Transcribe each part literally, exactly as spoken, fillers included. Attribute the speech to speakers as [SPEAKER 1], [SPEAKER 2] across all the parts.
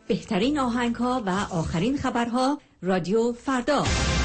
[SPEAKER 1] بهترین آهنگ‌ها و آخرین خبرها رادیو فردا.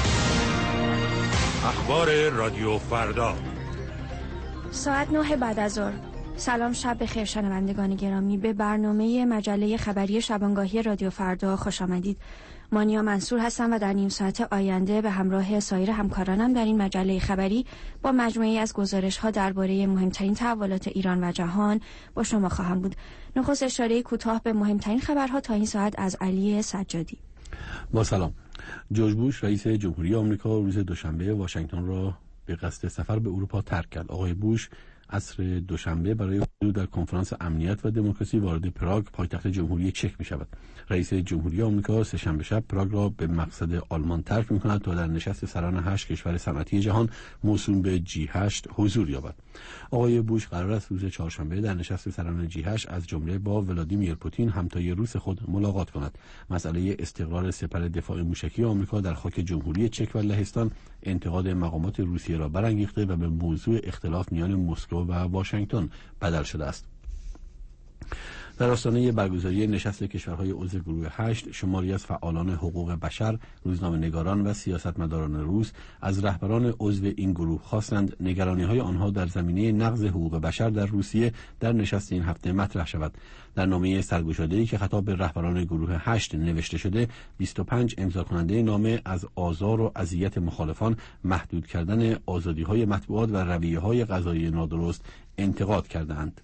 [SPEAKER 2] اخبار رادیو فردا
[SPEAKER 3] ساعت نه بعد از ظهر. سلام، شب بخیر شنوندگان گرامی. به برنامه مجله خبری شبانگاهی رادیو فردا خوش آمدید. مانیا منصور هستم و در نیم ساعت آینده به همراه سایر همکارانم در این مجله خبری با مجموعه‌ای از گزارش‌ها درباره مهمترین تحولات ایران و جهان با شما خواهم بود. نخست اشاره کوتاه به مهمترین خبرها تا این ساعت از علی سجادی.
[SPEAKER 4] با سلام. جورج بوش رئیس جمهوری آمریکا روز دوشنبه واشنگتن را به قصد سفر به اروپا ترک کرد. آقای بوش عصر دوشنبه برای حضور در کنفرانس امنیت و دموکراسی وارد پراگ پایتخت جمهوری چک می شود. رئیس جمهوری آمریکا سه شنبه شب پراگ را به مقصد آلمان ترک می کند تا در نشست سران هشت کشور صنعتی جهان موسوم به جی هشت حضور یابد. آقای بوش قرار است روز چهارشنبه در نشست سران جی هشت از جمله با ولادیمیر پوتین همتای روس خود ملاقات کند. مسئله استقرار سپر دفاع موشکی آمریکا در خاک جمهوری چک و لهستان انتقاد مقامات روسیه را برانگیخته و به موضوع اختلاف میان مسکو و واشنگتن بدل شده است. در آستانه برگزاری نشست کشورهای عضو گروه هشت، شماری از فعالان حقوق بشر، روزنامه‌نگاران و سیاستمداران روس از رهبران عضو این گروه خواستند نگرانی‌های آنها در زمینه نقض حقوق بشر در روسیه در نشست این هفته مطرح شود. در نامه سرگشاده‌ای که خطاب به رهبران گروه هشت نوشته شده، بیست و پنج امضا کننده نامه از آزار و اذیت مخالفان، محدود کردن آزادی‌های مطبوعات و رویه‌های قضایی نادرست انتقاد کردند.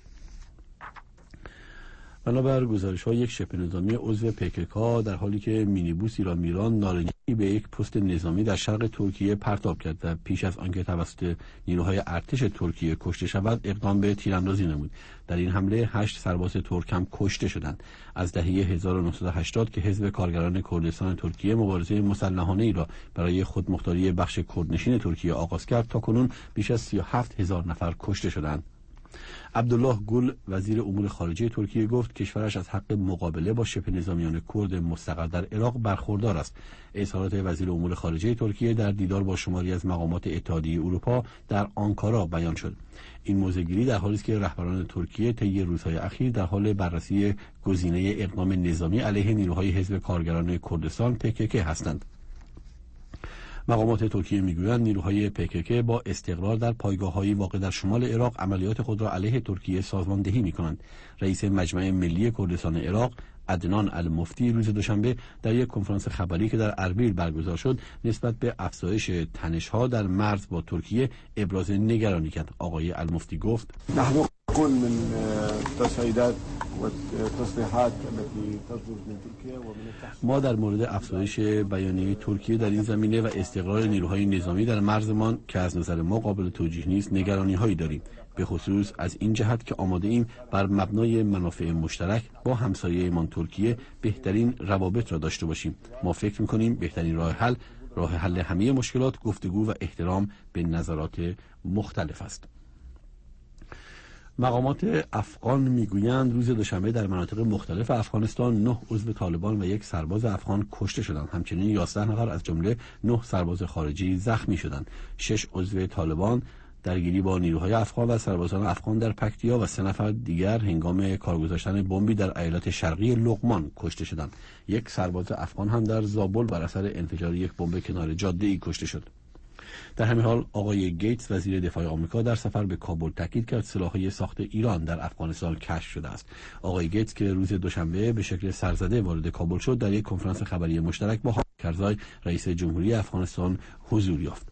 [SPEAKER 4] بنابر گزارش‌ها یک شبه نظامی عضو پیکک‌ها در حالی که مینیبوس ایران میران نارنجی به یک پست نظامی در شرق ترکیه پرتاب کرد و پیش از آنکه توسط نیروهای ارتش ترکیه کشته شود اقدام به تیراندازی نمود. در این حمله هشت سرباز ترک هم کشته شدند. از دهه هزار و نهصد و هشتاد که حزب کارگران کردستان ترکیه مبارزه مسلحانه‌ای را برای خودمختاری بخش کردنشین ترکیه آغاز کرد، تاکنون بیش از سی و هفت هزار نفر کشته شدند. عبدالله گل وزیر امور خارجه ترکیه گفت کشورش از حق مقابله با شبه نظامیان کرد مستقر در عراق برخوردار است. اظهارات وزیر امور خارجه ترکیه در دیدار با شماری از مقامات اتحادیه اروپا در آنکارا بیان شد. این موضع‌گیری در حالی است که رهبران ترکیه طی روزهای اخیر در حال بررسی گزینه اقدام نظامی علیه نیروهای حزب کارگران کردستان پیکک هستند. مقامات ترکیه میگویند نیروهای پیکک با استقرار در پایگاه‌های واقع در شمال عراق عملیات خود را علیه ترکیه سازماندهی می‌کنند. رئیس مجمع ملی کردستان عراق عدنان المفتی روز دوشنبه در یک کنفرانس خبری که در اربیل برگزار شد نسبت به افزایش تنش‌ها در مرز با ترکیه ابراز نگرانی کرد. آقای المفتی گفت
[SPEAKER 5] كل من تصعيدات والتصريحات التي تصدر من تركيا ومن
[SPEAKER 4] ما در مورد افزایش بیانیه ترکیه در این زمینه و استقرار نیروهای نظامی در مرزمان که از نظر ما قابل توجیه نیست نگرانی‌هایی داریم، به خصوص از این جهت که آماده ایم بر مبنای منافع مشترک با همسایه‌مان ترکیه بهترین روابط را داشته باشیم. ما فکر می‌کنیم بهترین راه حل راه حل همه مشکلات گفتگو و احترام به نظرات مختلف است. مقامات افغان میگویند روز دوشنبه در مناطق مختلف افغانستان نه عضو طالبان و یک سرباز افغان کشته شدند. همچنین یازده نفر از جمله نه سرباز خارجی زخمی شدند. شش عضو طالبان درگیری با نیروهای افغان و سربازان افغان در پکتیا و سه نفر دیگر هنگام کار گذاشتن بمبی در ایالت شرقی لقمان کشته شدند. یک سرباز افغان هم در زابل بر اثر انفجار یک بمب کنار جاده‌ای کشته شد. در همین حال آقای گیتس وزیر دفاع آمریکا در سفر به کابل تاکید کرد سلاح‌های ساخت ایران در افغانستان کشف شده است. آقای گیتس که روز دوشنبه به شکل سرزده وارد کابل شد در یک کنفرانس خبری مشترک با حامد کرزای رئیس جمهوری افغانستان حضور یافت.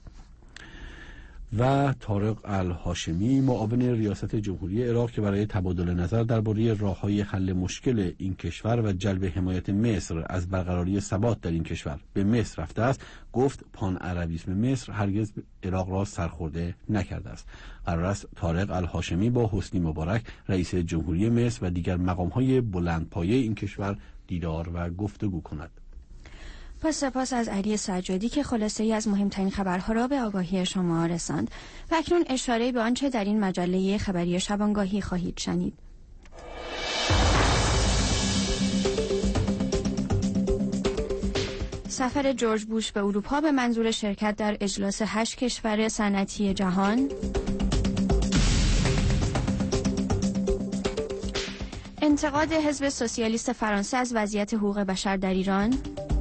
[SPEAKER 4] و طارق الهاشمی معاون ریاست جمهوری عراق که برای تبادل نظر درباره راه‌های حل مشکل این کشور و جلب حمایت مصر از برقراری ثبات در این کشور به مصر رفته است، گفت پان عربیسم مصر هرگز عراق را سرخورده نکرده است. قرار است طارق الهاشمی با حسنی مبارک رئیس جمهوری مصر و دیگر مقام‌های بلندپایه این کشور دیدار و گفتگو کند.
[SPEAKER 3] پس سپاس از علی سجادی که خلاصه‌ای از مهمترین خبرها را به آگاهی شما رساند. و اکنون اشاره به آنچه در این مجله خبری شبانگاهی خواهید شنید. سفر جورج بوش به اروپا به منظور شرکت در اجلاس هشت کشور صنعتی جهان، انتقاد حزب سوسیالیست فرانسه از وضعیت حقوق بشر در ایران،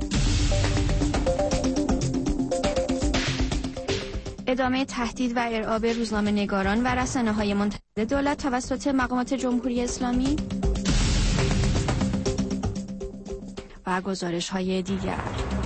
[SPEAKER 3] ادامه تهدید و ارعاب روزنامه‌نگاران و رسانه‌های منتقد دولت توسط مقامات جمهوری اسلامی و گزارش‌های دیگر.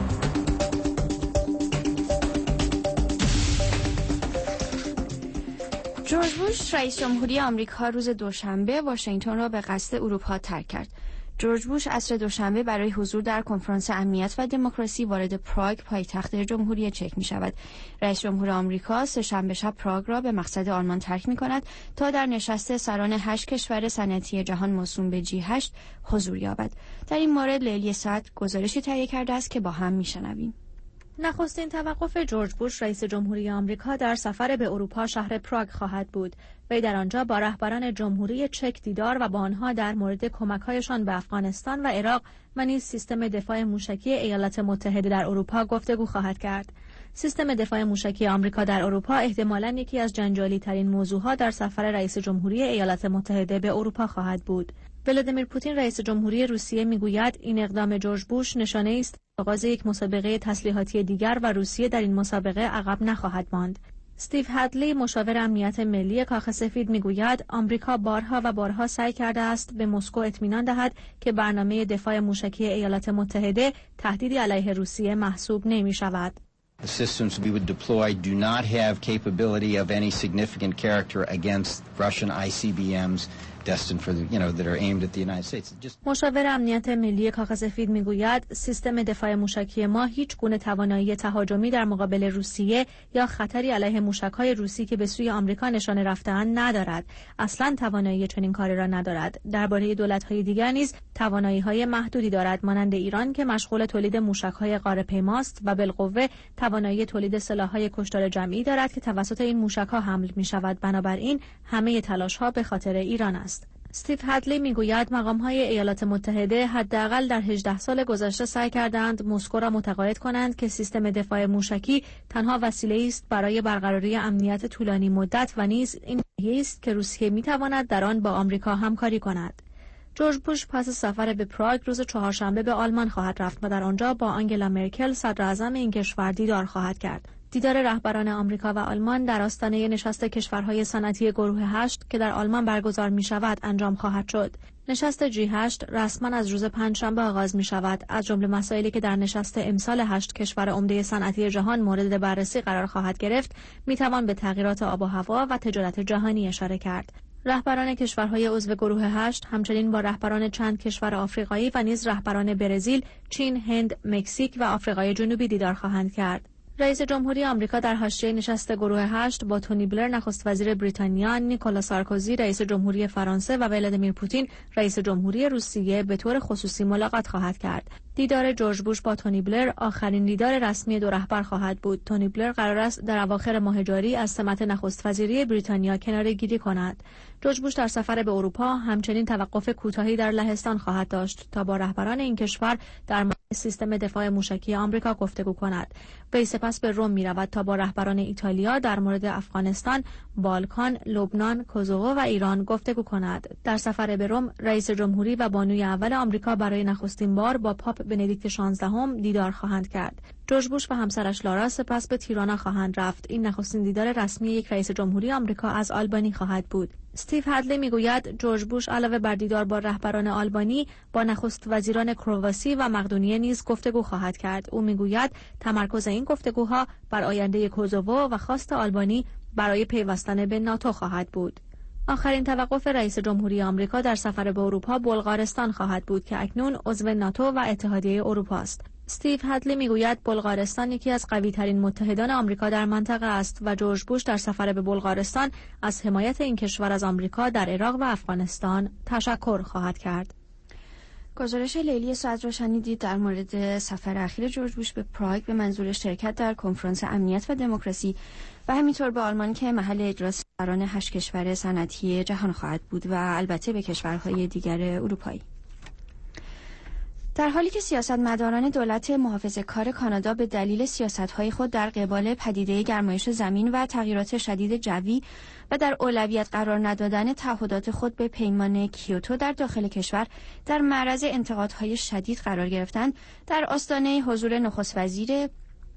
[SPEAKER 3] جورج بوش رئیس جمهوری آمریکا روز دوشنبه واشنگتن را به قصد اروپا ترک کرد. جورج بوش عصر دوشنبه برای حضور در کنفرانس امنیت و دموکراسی وارد پراگ پایتخت جمهوری چک می شود. رئیس جمهور آمریکا سه شنبه شب پراگ را به مقصد آلمان ترک می کند تا در نشست سران هشت کشور صنعتی جهان موسوم به جی هشت حضور یابد. در این مورد لیلی سعد گزارشی تهیه کرده است که با هم می شنویم.
[SPEAKER 6] نخستین توقف جورج بوش رئیس جمهوری آمریکا در سفر به اروپا شهر پراگ خواهد بود. وی در آنجا با رهبران جمهوری چک دیدار و با آنها در مورد کمک‌هایشان به افغانستان و عراق و نیز سیستم دفاع موشکی ایالات متحده در اروپا گفتگو خواهد کرد. سیستم دفاع موشکی آمریکا در اروپا احتمالاً یکی از جنجالی ترین موضوعات در سفر رئیس جمهوری ایالات متحده به اروپا خواهد بود. ولادیمیر پوتین رئیس جمهوری روسیه میگوید این اقدام جورج بوش نشانه است آغاز یک مسابقه تسلیحاتی دیگر و روسیه در این مسابقه عقب نخواهد ماند. استیو هدلی مشاور امنیت ملی کاخ سفید میگوید آمریکا بارها و بارها سعی کرده است به مسکو اطمینان دهد که برنامه دفاع موشکی ایالات متحده تهدیدی علیه روسیه محسوب نمی شود.
[SPEAKER 7] The systems we would deploy do not have capability of any significant character against Russian I C B Ms destined for the, you know, that are aimed at the United States. Just...
[SPEAKER 6] مشاور امنیت ملی کاخ سفید میگوید سیستم دفاع موشکی ما هیچ گونه توانایی تهاجمی در مقابل روسیه یا خطری علیه موشک‌های روسی که به سوی آمریکا نشانه رفته‌اند ندارد. اصلاً توانایی چنین کاری را ندارد. درباره دولت‌های دیگر نیز توانایی‌های محدودی دارد مانند ایران که مشغول تولید موشک‌های غارپیماست و بالقوه توانایی تولید سلاح‌های کشتار جمعی دارد که توسط این موشک‌ها حمل می‌شود. بنابراین همه تلاش‌ها به خاطر ایران است. استیو هدلی میگوید مقام‌های ایالات متحده حداقل در هجده سال گذشته سعی کردند مسکو را متقاعد کنند که سیستم دفاع موشکی تنها وسیله‌ای است برای برقراری امنیت طولانی مدت و نیز این است که روسیه می‌تواند در آن با آمریکا همکاری کند. جورج بوش پس سفر به پراگ روز چهارشنبه به آلمان خواهد رفت و در آنجا با آنگلا مرکل صدراعظم این کشور دیدار خواهد کرد. دیدار رهبران آمریکا و آلمان در آستانه نشست کشورهای صنعتی گروه هشت که در آلمان برگزار می شود انجام خواهد شد. نشست جی هشت رسما از روز پنجشنبه آغاز می شود. از جمله مسائلی که در نشست امسال هشت کشور عمده صنعتی جهان مورد بررسی قرار خواهد گرفت، می توان به تغییرات آب و هوا و تجارت جهانی اشاره کرد. رهبران کشورهای عضو گروه هشت همچنین با رهبران چند کشور آفریقایی و نیز رهبران برزیل، چین، هند، مکزیک و آفریقای جنوبی دیدار خواهند کرد. رئیس جمهوری آمریکا در حاشیه نشست گروه هشت با تونی بلر نخست وزیر بریتانیا، نیکولا سارکوزی رئیس جمهوری فرانسه و ولادیمیر پوتین رئیس جمهوری روسیه به طور خصوصی ملاقات خواهد کرد. دیدار جورج بوش با تونی بلر آخرین دیدار رسمی دو رهبر خواهد بود. تونی بلر قرار است در اواخر ماه جاری از سمت نخست وزیری بریتانیا کناره‌گیری کند. جورج بوش در سفر به اروپا همچنین توقف کوتاهی در لهستان خواهد داشت تا با رهبران این کشور در مورد سیستم دفاع موشکی آمریکا گفتگو کند. وی سپس به روم می‌رود تا با رهبران ایتالیا در مورد افغانستان، بالکان، لبنان، کوزوو و ایران گفتگو کند. در سفر به روم رئیس جمهوری و بانوی اول آمریکا برای نخستین بار با پاپ بندیکت شانزدهم دیدار خواهند کرد. جورج بوش و همسرش لارا سپس به تیرانا خواهند رفت. این نخستین دیدار رسمی یک رئیس جمهوری آمریکا از آلبانی خواهد بود. استیو هدلی میگوید جورج بوش علاوه بر دیدار با رهبران آلبانی با نخست وزیران کرواسی و مقدونیه نیز گفتگو خواهد کرد. او میگوید تمرکز این گفتگوها بر آینده کوزوو و خواست آلبانی برای پیوستن به ناتو خواهد بود. آخرین توقف رئیس جمهوری آمریکا در سفر به اروپا بلغارستان خواهد بود که اکنون عضو ناتو و اتحادیه اروپا است. استیو هدلی میگوید بلغارستان یکی از قوی‌ترین متحدان آمریکا در منطقه است و جورج بوش در سفر به بلغارستان از حمایت این کشور از آمریکا در عراق و افغانستان تشکر خواهد کرد.
[SPEAKER 3] گزارش لیلی سعد را شنیدید در مورد سفر اخیر جورج بوش به پراگ به منظور شرکت در کنفرانس امنیت و دموکراسی و همینطور به آلمان که محل اجراست سران هشت کشور صنعتی جهان خواهد بود و البته به کشورهای دیگر اروپایی. در حالی که سیاستمداران دولت محافظه‌کار کانادا به دلیل سیاست‌های خود در قبال پدیده گرمایش زمین و تغییرات شدید جوی و در اولویت قرار ندادن تعهدات خود به پیمان کیوتو در داخل کشور در معرض انتقادهای شدید قرار گرفتند، در آستانه حضور نخست وزیر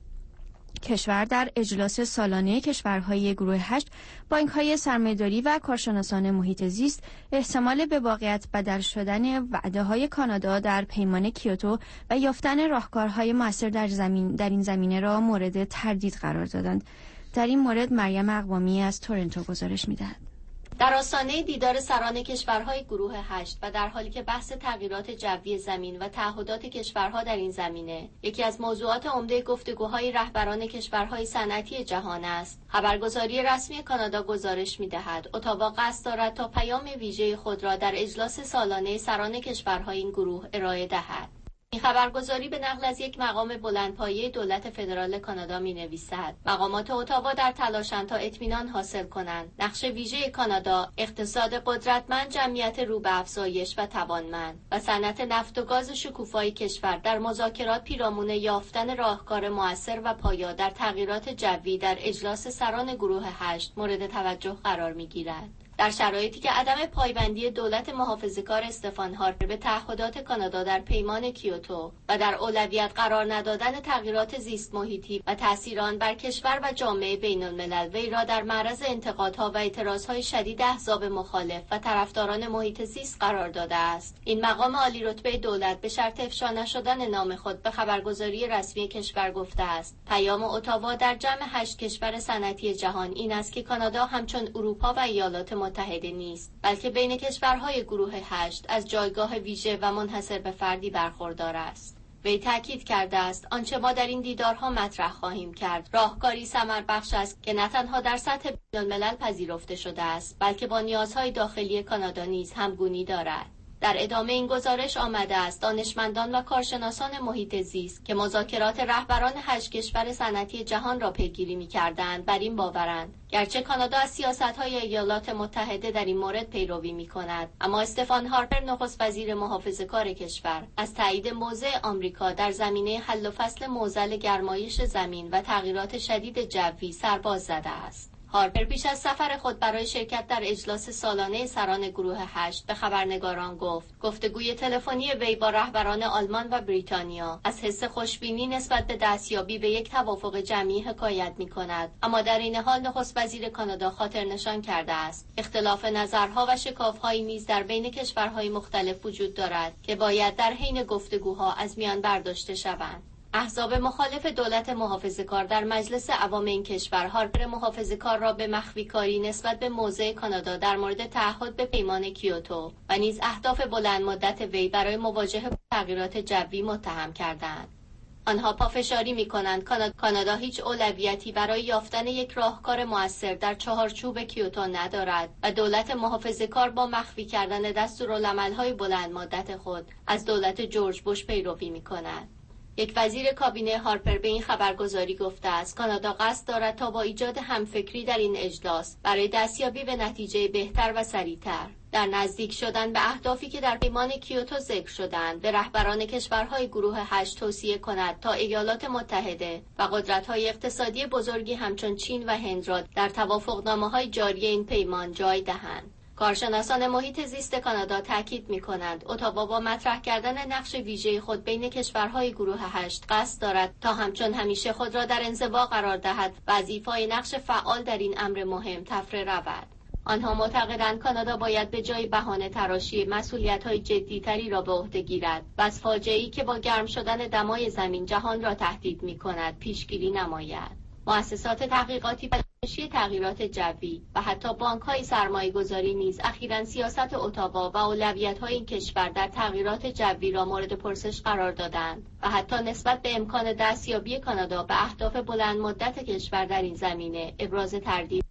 [SPEAKER 3] کشور در اجلاس سالانه کشورهای گروه هشت، بانک‌های سرمایه‌داری و کارشناسان محیط زیست احتمال به واقعیت بدل شدن وعده‌های کانادا در پیمان کیوتو و یافتن راهکارهای مؤثر در زمین در این زمینه را مورد تردید قرار دادند. در این مورد مریم اقوامی از تورنتو گزارش می‌دهد.
[SPEAKER 8] در آستانه دیدار سران کشورهای گروه هشت و در حالی که بحث تغییرات جوی زمین و تعهدات کشورها در این زمینه یکی از موضوعات عمده گفتگوهای رهبران کشورهای صنعتی جهان است، خبرگزاری رسمی کانادا گزارش می‌دهد اتاوا قصد دارد تا پیام ویژه خود را در اجلاس سالانه سران کشورهای این گروه ارائه دهد. این خبرگزاری به نقل از یک مقام بلندپایه دولت فدرال کانادا می‌نویسد مقامات اتاوا در تلاشند تا اطمینان حاصل کنند نقش ویژه کانادا اقتصاد قدرتمند، جمعیت رو به افزایش و توانمند و صنعت نفت و گاز شکوفای کشور در مذاکرات پیرامون یافتن راهکار مؤثر و پایا در تغییرات جوی در اجلاس سران گروه هشت مورد توجه قرار می‌گیرد. در شرایطی که عدم پایبندی دولت محافظه‌کار استفان هارپر به تعهدات کانادا در پیمان کیوتو و در اولویت قرار ندادن تغییرات زیست محیطی و تأثیر آن بر کشور و جامعه بین الملل وی را در معرض انتقادها و اعتراضهای شدید احزاب مخالف و طرفداران محیط زیست قرار داده است. این مقام عالی رتبه دولت به شرط افشا نشدن نام خود به خبرگزاری رسمی کشور گفته است پیام اتاوا در جمع هشت کشور صنعتی جهان این است که کانادا همچون اروپا و ایالات متحده نیست، بلکه بین کشورهای گروه هشت از جایگاه ویژه و منحصر به فردی برخوردار است. وی تاکید کرده است آنچه ما در این دیدارها مطرح خواهیم کرد راهکاری ثمربخش است که نه تنها در سطح بین‌الملل پذیرفته شده است، بلکه با نیازهای داخلی کانادا نیز همگونی دارد. در ادامه این گزارش آمده است دانشمندان و کارشناسان محیط زیست که مذاکرات رهبران هشت کشور صنعتی جهان را پیگیری می‌کردند بر این باورند گرچه کانادا از سیاست‌های ایالات متحده در این مورد پیروی می‌کند، اما استفان هارپر نخست وزیر محافظه‌کار کشور از تایید موضع آمریکا در زمینه حل و فصل معضل گرمایش زمین و تغییرات شدید جوی سرباز زده است. هارپر پیش از سفر خود برای شرکت در اجلاس سالانه سران گروه هشت به خبرنگاران گفت گفتگوی تلفنی وی با رهبران آلمان و بریتانیا از حس خوشبینی نسبت به دستیابی به یک توافق جمعی حکایت می‌کند، اما در این حال نخست وزیر کانادا خاطر نشان کرده است اختلاف نظرها و شکاف‌هایی نیز در بین کشورهای مختلف وجود دارد که باید در حین گفتگوها از میان برداشته شوند. احزاب مخالف دولت محافظه‌کار در مجلس عوام این کشور هارپر محافظه‌کار را به مخفی‌کاری نسبت به موضع کانادا در مورد تعهد به پیمان کیوتو و نیز اهداف بلند مدت وی برای مواجهه با تغییرات جوی متهم کردند. آنها پافشاری می‌کنند کانادا هیچ اولویتی برای یافتن یک راهکار مؤثر در چهارچوب کیوتو ندارد و دولت محافظه‌کار با مخفی کردن دستورالعمل‌های بلند مدت خود از دولت جورج بوش پیروی می‌کند. یک وزیر کابینه هارپر به این خبرگزاری گفته است کانادا قصد دارد تا با ایجاد همفکری در این اجلاس برای دستیابی به نتیجه بهتر و سریعتر در نزدیک شدن به اهدافی که در پیمان کیوتو ذکر شدند به رهبران کشورهای گروه هشت توصیه کند تا ایالات متحده و قدرت‌های اقتصادی بزرگی همچون چین و هند را در توافقنامه‌های جاری این پیمان جای دهند. کارشناسان محیط زیست کانادا تاکید می‌کنند اتاوا با مطرح کردن نقش ویژه خود بین کشورهای گروه هشت قصد دارد تا همچون همیشه خود را در انزوا قرار دهد و از ایفای نقش فعال در این امر مهم تفره رود. آنها معتقدند کانادا باید به جای بهانه تراشی مسئولیت‌های جدی‌تری را به عهده گیرد و از فاجعه‌ای که با گرم شدن دمای زمین جهان را تهدید می‌کند پیشگیری نماید. مؤسسات تحقیقاتی برای تغییرات جوی و حتی بانک‌های سرمایه‌گذاری نیز اخیراً سیاست اتاوا و اولویت‌های این کشور در تغییرات جوی را مورد پرسش قرار دادند و حتی نسبت به امکان دستیابی کانادا به اهداف بلند مدت کشور در این زمینه ابراز تردید.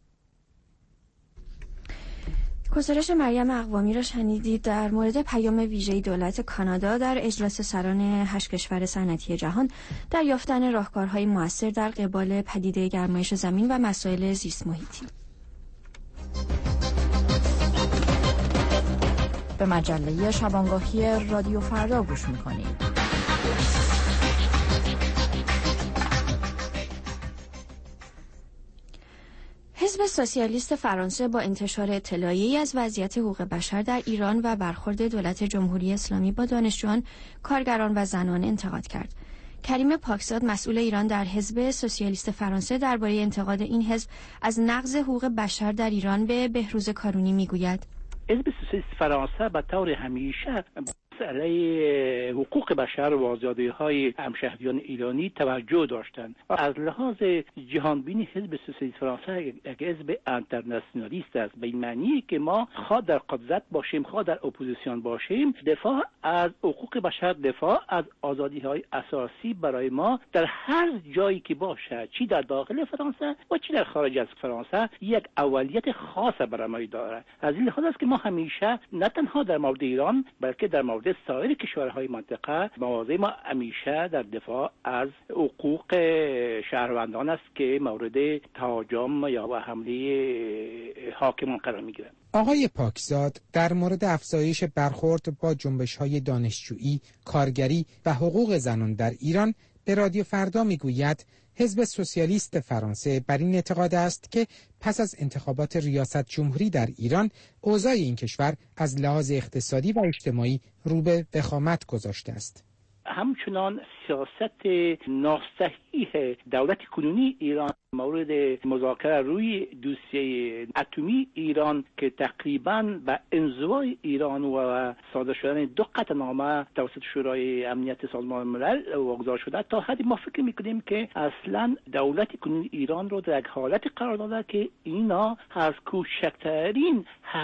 [SPEAKER 3] گزارش مریم اقوامی را شنیدید در مورد پیام ویژه دولت کانادا در اجلاس سران هشت کشور صنعتی جهان در یافتن راهکارهای مؤثر در قبال پدیده گرمایش زمین و مسائل زیست محیطی.
[SPEAKER 9] به مجله شبانگاهی رادیو فردا گوش میکنید.
[SPEAKER 3] حزب سوسیالیست فرانسه با انتشار اطلاعیه‌ای از وضعیت حقوق بشر در ایران و برخورد دولت جمهوری اسلامی با دانشجویان، کارگران و زنان انتقاد کرد. کریم پاکزاد، مسئول ایران در حزب سوسیالیست فرانسه، درباره انتقاد این حزب از نقض حقوق بشر در ایران به بهروز کارونی میگوید:
[SPEAKER 10] حزب سوسیالیست فرانسه به طور همیشه علیه حقوق بشر و آزادی‌های همشهریان ایرانی توجه داشتند. از لحاظ جهانبینی حزب سوسیالیست فرانسه یک حزب انترناسیونالیست است، به این معنی که ما خواه در قدرت باشیم خواه در اپوزیسیون باشیم، دفاع از حقوق بشر، دفاع از آزادی‌های اساسی برای ما در هر جایی که باشه، چی در داخل فرانسه و چی در خارج از فرانسه، یک اولیت خاص برای ما داره. از این لحاظ است که ما همیشه نه تنها در مورد ایران بلکه در مورد سایر کشورهای منطقه مواضع ما همیشه در دفاع از حقوق شهروندان است که مورد تهاجم یا حمله حاکمان قرار میگیرند.
[SPEAKER 11] آقای پاکزاد در مورد افزایش برخورد با جنبش‌های دانشجویی، کارگری و حقوق زنان در ایران به رادیو فردا میگوید حزب سوسیالیست فرانسه بر این اعتقاد است که پس از انتخابات ریاست جمهوری در ایران، اوضاع این کشور از لحاظ اقتصادی و اجتماعی رو به وخامت گذاشته است.
[SPEAKER 10] همچنان سیاست ناصحیح دولت کنونی ایران مورد مذاکره روی دوسیه اتمی ایران که تقریباً به انزوای ایران و صادر شدن دو قطعنامه توسط شورای امنیت سازمان ملل واگذار شده، تا حدی ما فکر میکنیم که اصلا دولت کنونی ایران رو در یک حالت قرار داده که اینا از کوچکترین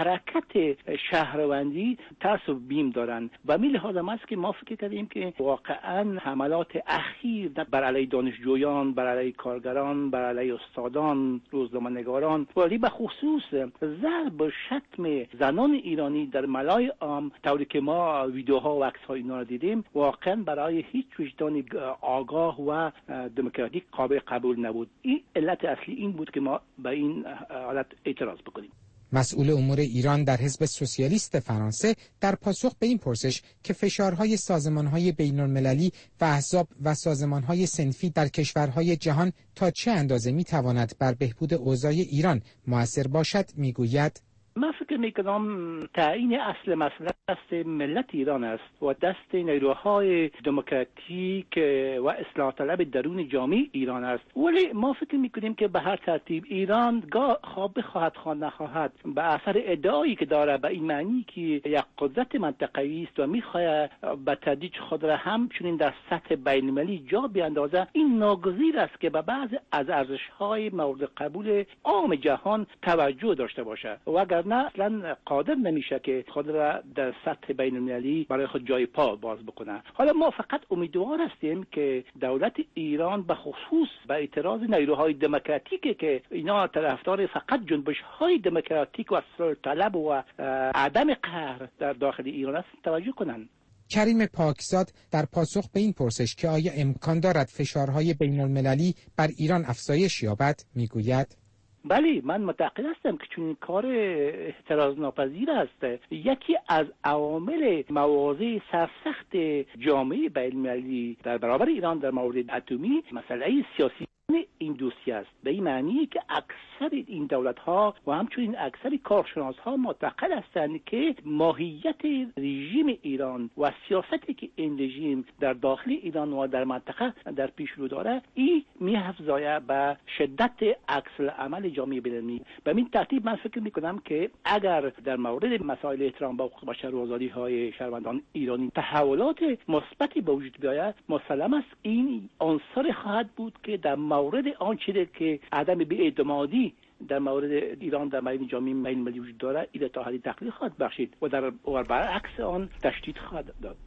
[SPEAKER 10] حرکت شهروندی ترس و بیم دارن و می لحاظ است که ما فکر کردیم که واقعاً حملات اخیر بر علیه دانشجویان، بر علیه کارگران، بر علیه استادان، روزنامه‌نگاران ولی به خصوص ضرب و شتم زنان ایرانی در ملای عام، طوری که ما ویدیوها و عکس‌های اینا رو دیدیم، واقعا برای هیچ وجدان آگاه و دموکراتیک قابل قبول نبود. این علت اصلی این بود که ما به این حالت اعتراض بکنیم.
[SPEAKER 11] مسئول امور ایران در حزب سوسیالیست فرانسه در پاسخ به این پرسش که فشارهای سازمانهای بین‌المللی و احزاب و سازمانهای صنفی در کشورهای جهان تا چه اندازه میتواند بر بهبود اوضاع ایران مؤثر باشد میگوید:
[SPEAKER 10] من فکر میکنم تعیین اصل مسئله دست ملت ایران است و دست نیروهای دموکراتیک و اصلاح طلب درون جامعه ایران است. ولی ما فکر میکنیم که به هر ترتیب ایران گاه خواب بخواهد خواه نخواهد به اثر ادعایی که داره به این معنی که یک قدرت منطقه‌ای است و میخواهد به تدریج خود را همچنین در سطح بین‌المللی جا بیاندازه، این ناگزیر است که به بعض از ارزش‌های مورد قبول عام جهان توجه داشته باشه و اگر نه اصلا قادر نمیشه که خود را در سطح بین‌المللی برای خود جای پا باز بکنه. حالا ما فقط امیدوار هستیم که دولت ایران به خصوص به اعتراض نیروهای دموکراتیکی که اینا طرفدار فقط جنبش‌های دموکراتیک و اصلاح طلب و عدم قهر در داخل ایران است توجه کنند.
[SPEAKER 11] کریم پاکزاد در پاسخ به این پرسش که آیا امکان دارد فشارهای بین‌المللی بر ایران افزایش یابد میگوید:
[SPEAKER 10] بله، من معتقد هستم که چون این کار احتراز ناپذیر است. یکی از عوامل مواضع سرسخت جامعه بین‌المللی در برابر ایران در مورد اتمی مسئله سیاسی این دوسیه است، به این معنی که اکثر این دولت ها و همچنین اکثر کارشناس ها معتقد هستند که ماهیت رژیم ایران و سیاستی که این رژیم در داخل ایران و در منطقه در پیش رو داره، این می‌افزاید به شدت عکس العمل جامعه بین‌المللی. به این ترتیب من فکر می‌کنم که اگر در مورد مسائل احترام به حقوق بشر و آزادی‌های شهروندان ایرانی تحولات مثبتی به وجود بیاید، مسلم است این عنصر خواهد بود که در مورد آنچه که عدم بی‌اعتمادی در مورد ایران در میان جامعه بین‌المللی وجود داره، این تا حدی تقلیل خواهد بخشید و در برعکس آن تشدید خواهد داد.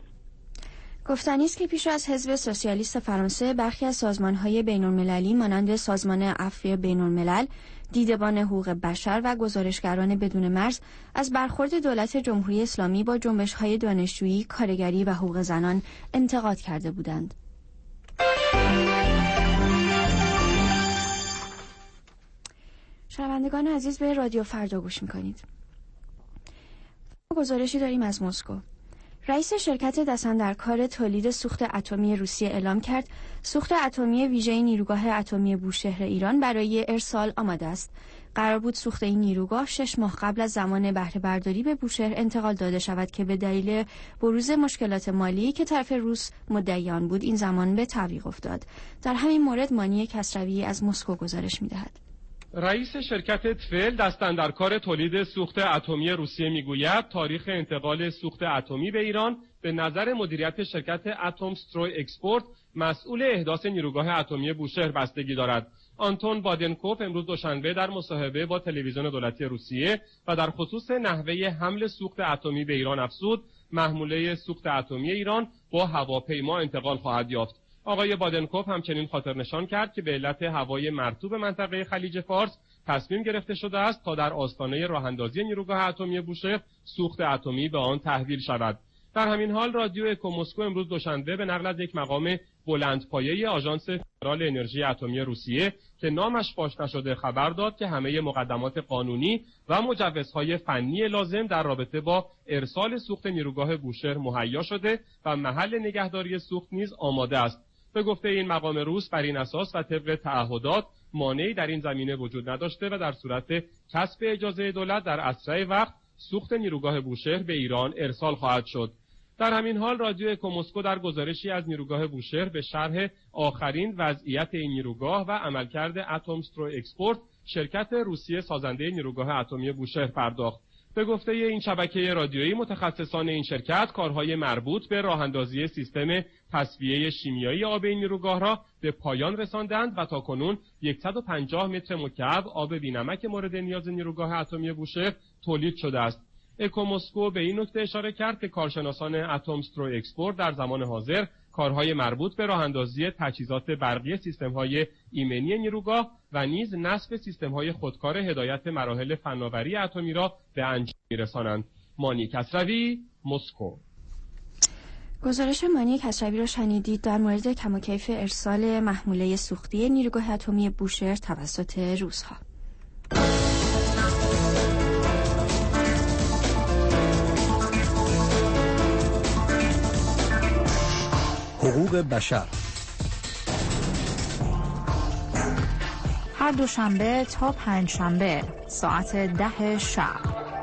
[SPEAKER 3] گفتنی است که پیش از حزب سوسیالیست فرانسه برخی از سازمان‌های بین‌المللی مانند سازمان عفو بین‌الملل، دیدبان حقوق بشر و گزارشگران بدون مرز از برخورد دولت جمهوری اسلامی با جنبش‌های دانشجویی، کارگری و حقوق زنان انتقاد کرده بودند. شنوندگان عزیز، به رادیو فردا گوش می‌کنید. گزارشی داریم از مسکو. رئیس شرکت دستاندرکار تولید سوخت اتمی روسیه اعلام کرد سوخت اتمی ویژه نیروگاه اتمی بوشهر ایران برای ارسال آماده است. قرار بود سوخت این نیروگاه شش ماه قبل از زمان بهره برداری به بوشهر انتقال داده شود که به دلیل بروز مشکلات مالی که طرف روس مدعی آن بود این زمان به تعویق افتاد. در همین مورد مانی کسروی از مسکو گزارش می‌دهد.
[SPEAKER 12] رئیس شرکت تفل دستاندرکار تولید سوخت اتمی روسیه میگوید تاریخ انتقال سوخت اتمی به ایران به نظر مدیریت شرکت اتمستروی اکسپورت مسئول احداث نیروگاه اتمی بوشهر بستگی دارد. آنتون بادنکوف امروز دوشنبه در مصاحبه با تلویزیون دولتی روسیه و در خصوص نحوه حمل سوخت اتمی به ایران افزود محموله سوخت اتمی ایران با هواپیما انتقال خواهد یافت. آقای بادنکوف همچنین خاطر نشان کرد که به علت هوای مرطوب منطقه خلیج فارس تصمیم گرفته شده است تا در آستانه راه‌اندازی نیروگاه اتمی بوشهر سوخت اتمی به آن تحویل شود. در همین حال رادیو اکو مسکو امروز دوشنبه به نقل از یک مقام بلندپایه آژانس فدرال انرژی اتمی روسیه که نامش فاش نشده خبر داد که همه مقدمات قانونی و مجوزهای فنی لازم در رابطه با ارسال سوخت نیروگاه بوشهر مهیا شده و محل نگهداری سوخت نیز آماده است. به گفته این مقام روس بر این اساس و طبق تعهدات مانعی در این زمینه وجود نداشته و در صورت کسب اجازه دولت در اسرع وقت سوخت نیروگاه بوشهر به ایران ارسال خواهد شد. در همین حال رادیو اکو مسکو در گزارشی از نیروگاه بوشهر به شرح آخرین وضعیت این نیروگاه و عملکرد اتمستروی اکسپورت شرکت روسیه سازنده نیروگاه اتمی بوشهر پرداخت. به گفته این شبکه رادیویی متخصصان این شرکت کارهای مربوط به راه‌اندازی سیستم تصفیه شیمیایی آب این نیروگاه را به پایان رساندند و تاکنون صد و پنجاه متر مکعب آب بی‌نمک مورد نیاز نیروگاه اتمی بوشهر تولید شده است. اکو مسکو به این نکته اشاره کرد که کارشناسان اتمستروی اکسپورت در زمان حاضر کارهای مربوط به راه‌اندازی تجهیزات برقی سیستم‌های ایمنی نیروگاه و نیز نصب سیستم‌های خودکار هدایت مراحل فناوری اتمی را به انجام می‌رسانند. مانی کسروی، مسکو.
[SPEAKER 3] گزارش مانی کسروی را شنیدید در مورد کم و کیف ارسال محموله سوختی نیروگاه اتمی بوشهر توسط روس‌ها.
[SPEAKER 4] حقوق بشر
[SPEAKER 9] هر دوشنبه تا پنج شنبه ساعت ده شب.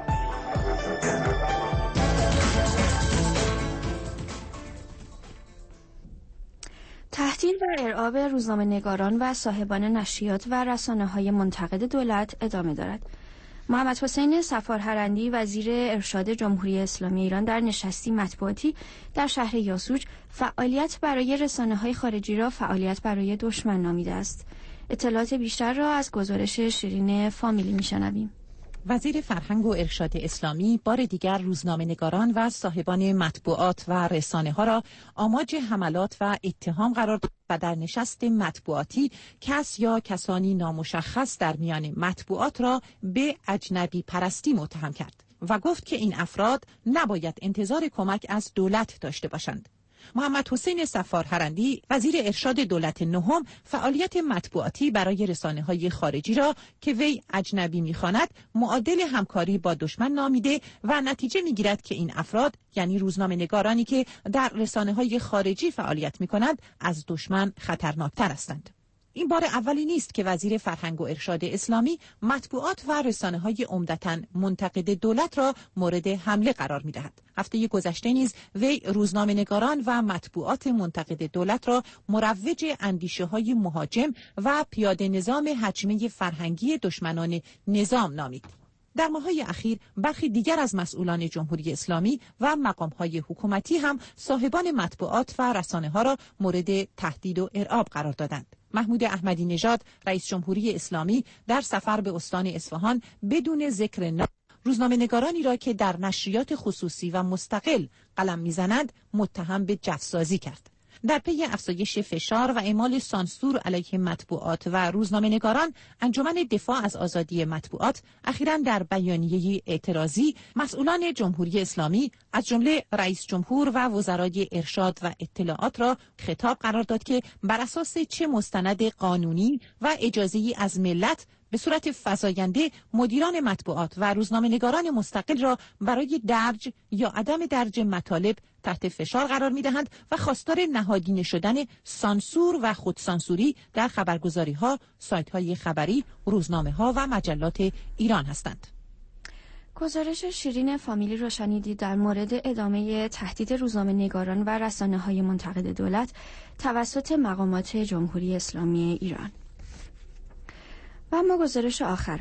[SPEAKER 3] تهدید و ارعاب روزنامه‌نگاران و صاحبان نشریات و رسانه‌های منتقد دولت ادامه دارد. محمد حسین صفارهرندی وزیر ارشاد جمهوری اسلامی ایران در نشستی مطبوعاتی در شهر یاسوج فعالیت برای رسانه‌های خارجی را فعالیت برای دشمن نامیده است. اطلاعات بیشتر را از گزارش شیرین فامیلی میشنویم.
[SPEAKER 13] وزیر فرهنگ و ارشاد اسلامی بار دیگر روزنامه‌نگاران و صاحبان مطبوعات و رسانه‌ها را آماج حملات و اتهام قرار داد و در نشست مطبوعاتی کس یا کسانی نامشخص در میان مطبوعات را به اجنبی پرستی متهم کرد و گفت که این افراد نباید انتظار کمک از دولت داشته باشند. محمد حسین صفارهرندی وزیر ارشاد دولت نهم فعالیت مطبوعاتی برای رسانه‌های خارجی را که وی اجنبی می‌خواند معادل همکاری با دشمن نامیده و نتیجه می‌گیرد که این افراد یعنی روزنامه‌نگارانی که در رسانه‌های خارجی فعالیت می‌کنند از دشمن خطرناکتر هستند. این بار اولی نیست که وزیر فرهنگ و ارشاد اسلامی مطبوعات و رسانه‌های عمدتاً منتقد دولت را مورد حمله قرار می‌دهد. هفته گذشته نیز وی روزنامه‌نگاران و مطبوعات منتقد دولت را مروج اندیشه‌های مهاجم و پیاده نظام حجمه فرهنگی دشمنان نظام نامید. در ماه‌های اخیر برخی دیگر از مسئولان جمهوری اسلامی و مقام‌های حکومتی هم صاحبان مطبوعات و رسانه‌ها را مورد تهدید و ارعاب قرار دادند. محمود احمدی نژاد رئیس جمهوری اسلامی در سفر به استان اصفهان بدون ذکر نام روزنامه‌نگارانی را که در نشریات خصوصی و مستقل قلم می‌زنند متهم به جفسازی کرد. در پی افزایش فشار و اعمال سانسور علیه مطبوعات و روزنامه‌نگاران، انجمن دفاع از آزادی مطبوعات اخیراً در بیانیه اعتراضی مسئولان جمهوری اسلامی از جمله رئیس جمهور و وزرای ارشاد و اطلاعات را خطاب قرار داد که بر اساس چه مستند قانونی و اجازه‌ای از ملت به صورت فزاینده مدیران مطبوعات و روزنامه‌نگاران مستقل را برای درج یا عدم درج مطالب تحت فشار قرار می‌دهند و خواستار نهادینه شدن سانسور و خودسانسوری در خبرگزاری‌ها، سایت‌های خبری، روزنامه‌ها و مجلات ایران هستند.
[SPEAKER 3] گزارش شیرین فامیلی را شنیدید در مورد ادامه تهدید روزنامه‌نگاران و رسانه‌های منتقد دولت توسط مقامات جمهوری اسلامی ایران. و اما گزارش آخر.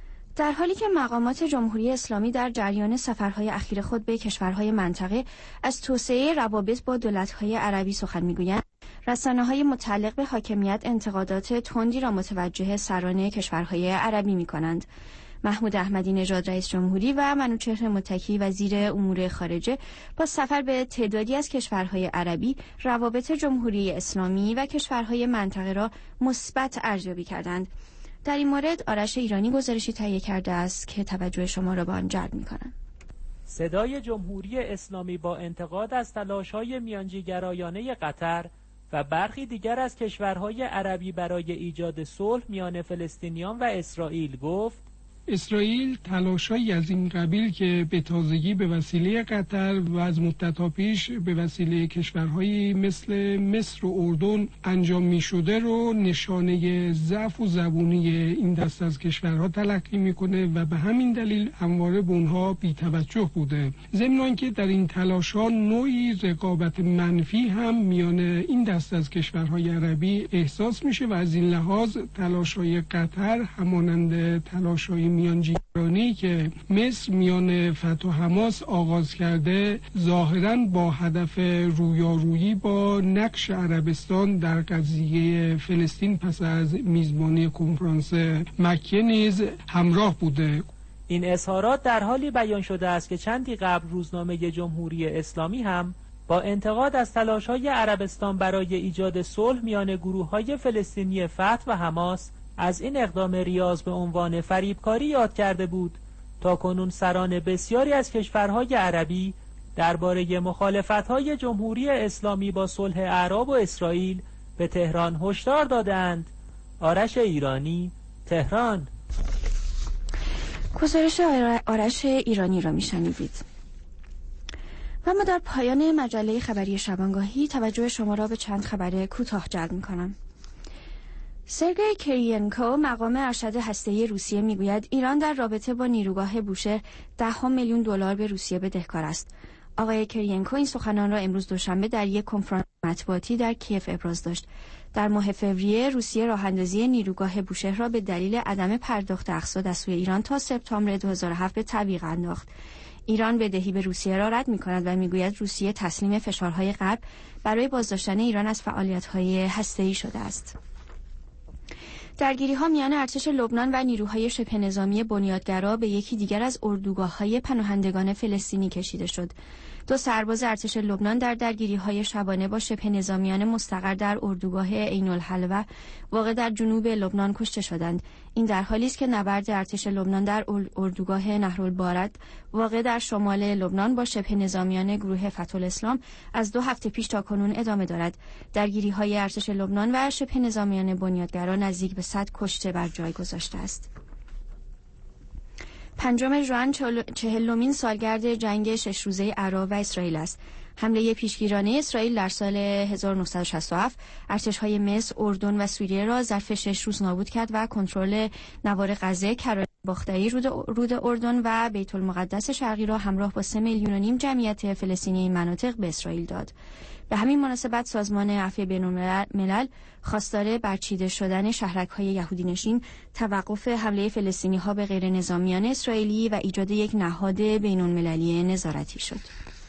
[SPEAKER 3] در حالی که مقامات جمهوری اسلامی در جریان سفرهای اخیر خود به کشورهای منطقه از توسعه روابط با دولت‌های عربی سخن می‌گویند، رسانه‌های متعلق به حاکمیت انتقادات تندی را متوجه سران کشورهای عربی می‌کنند. محمود احمدی نژاد رئیس جمهوری و منوچهر متکی وزیر امور خارجه با سفر به تعدادی از کشورهای عربی روابط جمهوری اسلامی و کشورهای منطقه را مثبت ارزیابی کردند. در این مورد آرش ایرانی گزارشی تهیه کرده است که توجه شما را به آن جلب می‌کنم.
[SPEAKER 14] صدای جمهوری اسلامی با انتقاد از تلاش‌های میانجیگرایانه قطر و برخی دیگر از کشورهای عربی برای ایجاد صلح میان فلسطینیان و اسرائیل گفت:
[SPEAKER 15] اسرائیل تلاشایی از این قبیل که به تازگی به وسیله قطر و از مدت‌ها پیش به وسیله کشورهایی مثل مصر و اردن انجام می شده رو نشانه ضعف و زبونی این دست از کشورها تلقی میکنه و به همین دلیل همواره به اونها بی‌توجه بوده. ضمن آنکه در این تلاش‌ها نوعی رقابت منفی هم میان این دست از کشورهای عربی احساس میشه و از این لحاظ تلاش‌های قطر همانند تلاش‌های میانجیگرانی که مصر میان فتح و حماس آغاز کرده ظاهراً با هدف رویارویی با نقش عربستان در قضیه فلسطین پس از میزبانی کنفرانس مکه نیز همراه بوده.
[SPEAKER 14] این اظهارات در حالی بیان شده است که چندی قبل روزنامه جمهوری اسلامی هم با انتقاد از تلاش‌های عربستان برای ایجاد صلح میان گروه‌های فلسطینی فتح و حماس از این اقدام ریاض به عنوان فریبکاری یاد کرده بود. تا کنون سران بسیاری از کشورهای عربی درباره مخالفت‌های جمهوری اسلامی با صلح اعراب و اسرائیل به تهران هشدار دادند. آرش ایرانی، تهران.
[SPEAKER 3] گزارش آرش ایرانی را میشنیدید. و ما در پایان مجله خبری شبانگاهی توجه شما را به چند خبر کوتاه جلب می‌کنم. سرگئی کرینکو مقام ارشد هسته‌ای روسیه میگوید ایران در رابطه با نیروگاه بوشهر ده میلیون دلار به روسیه بدهکار است. آقای کرینکو این سخنان را امروز دوشنبه در یک کنفرانس مطبوعاتی در کیف ابراز داشت. در ماه فوریه روسیه راه‌اندازی نیروگاه بوشهر را به دلیل عدم پرداخت اقساط از سوی ایران تا سپتامبر دو هزار و هفت به تعویق انداخت. ایران بدهی به روسیه را رد می‌کند و میگوید روسیه تسلیم فشارهای غرب برای بازداشتن ایران از فعالیت‌های هسته‌ای شده است. درگیری‌ها میان ارتش لبنان و نیروهای شبه نظامی بنیادگرا به یکی دیگر از اردوگاه‌های پناهندگان فلسطینی کشیده شد. دو سرباز ارتش لبنان در درگیری‌های شبانه با شبه نظامیان مستقر در اردوگاه عین‌الحلوه واقع در جنوب لبنان کشته شدند. این در حالی است که نبرد ارتش لبنان در اردوگاه نهرالبارد واقع در شمال لبنان با شبه نظامیان گروه فتح الاسلام از دو هفته پیش تا کنون ادامه دارد. درگیری‌های ارتش لبنان و شبه نظامیان بنیادگرا نزدیک به صد کشته بر جای گذاشته است. پنجم ژوئن چهلمین سالگرد جنگ شش روزه عراق و اسرائیل است. حمله پیشگیرانه اسرائیل در سال هزار و نهصد و شصت و هفت ارتش‌های مصر، اردن و سوریه را ظرف شش روز نابود کرد و کنترل نوار غزه، کرانه باختری رود, رود اردن و بیت المقدس شرقی را همراه با سه میلیون و نیم جمعیت فلسطینی این مناطق به اسرائیل داد. به همین مناسبت سازمان عفو بین‌الملل خواستار برچیده شدن شهرک‌های یهودی نشین، توقف حمله فلسطینی‌ها به غیر نظامیان اسرائیلی و ایجاد یک نهاد بین‌المللی نظارتی شد.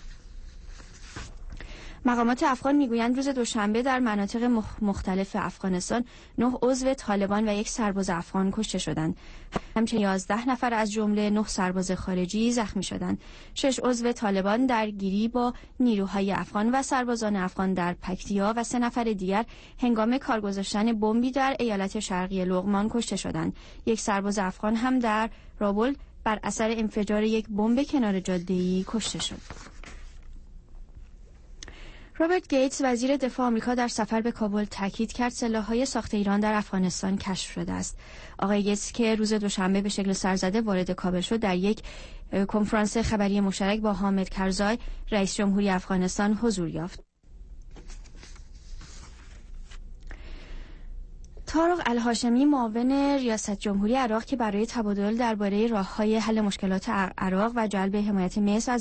[SPEAKER 3] مقامات افغان میگویند روز دوشنبه در مناطق مختلف افغانستان نه عضو طالبان و یک سرباز افغان کشته شدند. همچنین یازده نفر از جمله نه سرباز خارجی زخمی شدند. شش عضو طالبان درگیری با نیروهای افغان و سربازان افغان در پکتیا و سه نفر دیگر هنگام کار گذاشتن بمبی در ایالت شرقی لغمان کشته شدند. یک سرباز افغان هم در رابل بر اثر انفجار یک بمب کنار جاده‌ای کشته شد. رابرت گیتس وزیر دفاع آمریکا در سفر به کابل تاکید کرد سلاح‌های ساخت ایران در افغانستان کشف شده است. آقای گیتس که روز دوشنبه به شکل سرزده وارد کابل شد در یک کنفرانس خبری مشترک با حامد کرزای رئیس جمهوری افغانستان حضور یافت. طارق الهاشمی معاون ریاست جمهوری عراق که برای تبادل درباره راه‌های حل مشکلات عراق و جلب حمایت مصر از